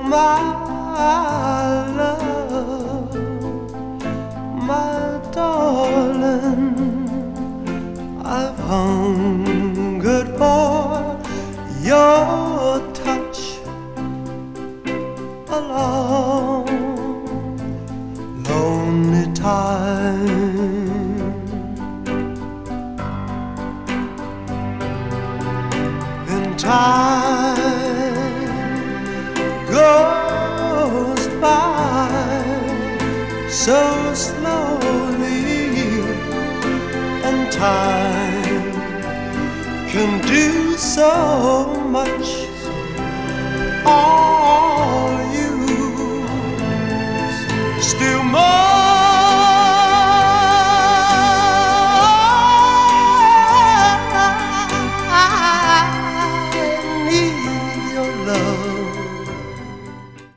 my love, my darling, I've hungered for your touch a long, lonely time. And time goes by so slowly, and time can do so much. Are you still more? I need your love.